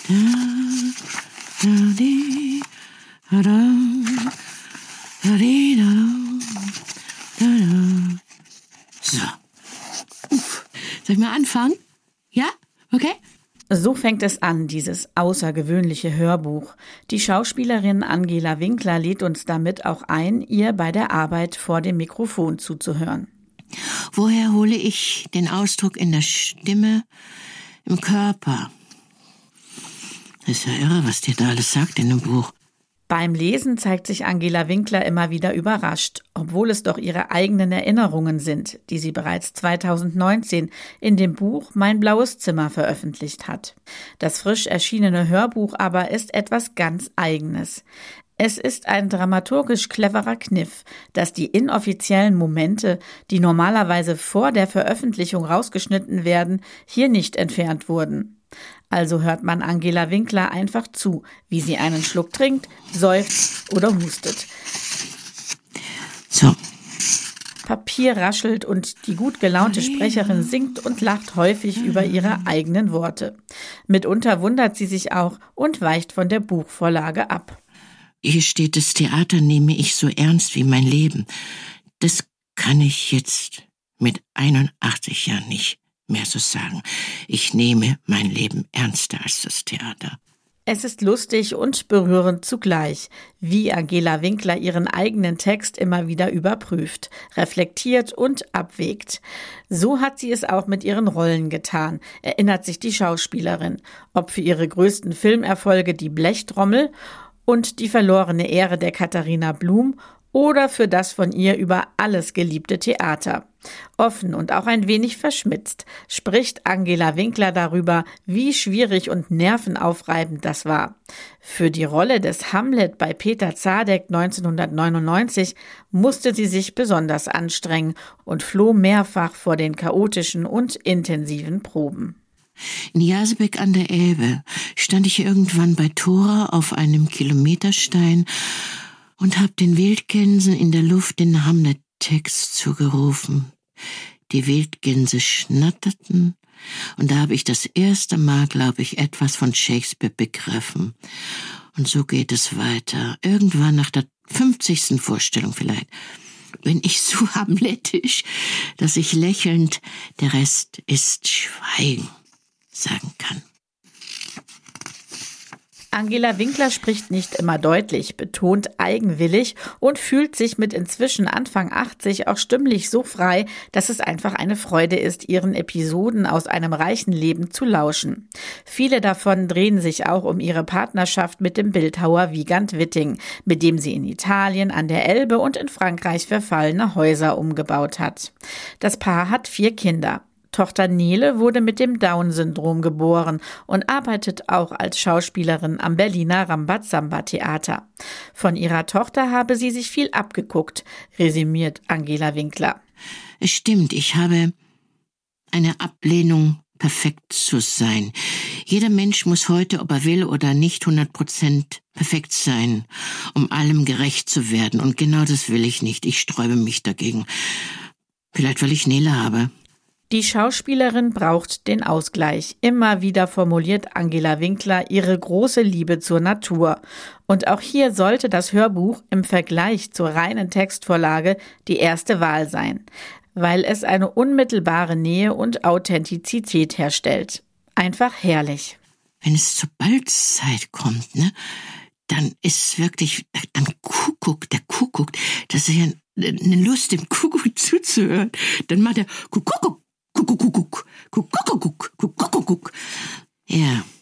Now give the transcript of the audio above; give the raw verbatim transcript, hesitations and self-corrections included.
Da, da, di, da, da, di, da, da, da. So. Uff. Soll ich mal anfangen? Ja? Okay? So fängt es an, dieses außergewöhnliche Hörbuch. Die Schauspielerin Angela Winkler lädt uns damit auch ein, ihr bei der Arbeit vor dem Mikrofon zuzuhören. Woher hole ich den Ausdruck in der Stimme, im Körper? Das ist ja irre, was dir da alles sagt in dem Buch. Beim Lesen zeigt sich Angela Winkler immer wieder überrascht, obwohl es doch ihre eigenen Erinnerungen sind, die sie bereits zweitausendneunzehn in dem Buch Mein blaues Zimmer veröffentlicht hat. Das frisch erschienene Hörbuch aber ist etwas ganz Eigenes. Es ist ein dramaturgisch cleverer Kniff, dass die inoffiziellen Momente, die normalerweise vor der Veröffentlichung rausgeschnitten werden, hier nicht entfernt wurden. Also hört man Angela Winkler einfach zu, wie sie einen Schluck trinkt, seufzt oder hustet. So. Papier raschelt und die gut gelaunte Sprecherin singt und lacht häufig über ihre eigenen Worte. Mitunter wundert sie sich auch und weicht von der Buchvorlage ab. Hier steht, das Theater nehme ich so ernst wie mein Leben. Das kann ich jetzt mit einundachtzig Jahren nicht mehr so sagen. Ich nehme mein Leben ernster als das Theater. Es ist lustig und berührend zugleich, wie Angela Winkler ihren eigenen Text immer wieder überprüft, reflektiert und abwägt. So hat sie es auch mit ihren Rollen getan, erinnert sich die Schauspielerin. Ob für ihre größten Filmerfolge Die Blechtrommel und Die verlorene Ehre der Katharina Blum oder für das von ihr über alles geliebte Theater. Offen und auch ein wenig verschmitzt spricht Angela Winkler darüber, wie schwierig und nervenaufreibend das war. Für die Rolle des Hamlet bei Peter Zadek neunzehnhundertneunundneunzig musste sie sich besonders anstrengen und floh mehrfach vor den chaotischen und intensiven Proben. In Jasebeck an der Elbe stand ich irgendwann bei Thora auf einem Kilometerstein und hab den Wildgänsen in der Luft den Hamlet-Text zugerufen. Die Wildgänse schnatterten, und da habe ich das erste Mal, glaube ich, etwas von Shakespeare begriffen. Und so geht es weiter. Irgendwann nach der fünfzigsten Vorstellung vielleicht bin ich so hamletisch, dass ich lächelnd, der Rest ist Schweigen, sagen kann. Angela Winkler spricht nicht immer deutlich, betont eigenwillig und fühlt sich mit inzwischen Anfang achtzig auch stimmlich so frei, dass es einfach eine Freude ist, ihren Episoden aus einem reichen Leben zu lauschen. Viele davon drehen sich auch um ihre Partnerschaft mit dem Bildhauer Wiegand Witting, mit dem sie in Italien, an der Elbe und in Frankreich verfallene Häuser umgebaut hat. Das Paar hat vier Kinder. Tochter Nele wurde mit dem Down-Syndrom geboren und arbeitet auch als Schauspielerin am Berliner Rambazamba-Theater. Von ihrer Tochter habe sie sich viel abgeguckt, resümiert Angela Winkler. Es stimmt, ich habe eine Ablehnung, perfekt zu sein. Jeder Mensch muss heute, ob er will oder nicht, hundert Prozent perfekt sein, um allem gerecht zu werden. Und genau das will ich nicht. Ich sträube mich dagegen. Vielleicht, weil ich Nele habe. Die Schauspielerin braucht den Ausgleich. Immer wieder formuliert Angela Winkler ihre große Liebe zur Natur. Und auch hier sollte das Hörbuch im Vergleich zur reinen Textvorlage die erste Wahl sein, weil es eine unmittelbare Nähe und Authentizität herstellt. Einfach herrlich. Wenn es zur Balzzeit kommt, ne, dann ist wirklich, dann Kuckuck, der Kuckuck, das ist ja eine Lust, dem Kuckuck zuzuhören. Dann macht er Kuckuck. Kuckuck, Kuckuck, Kuckuck, Kuckuck, Kuckuck. Ja,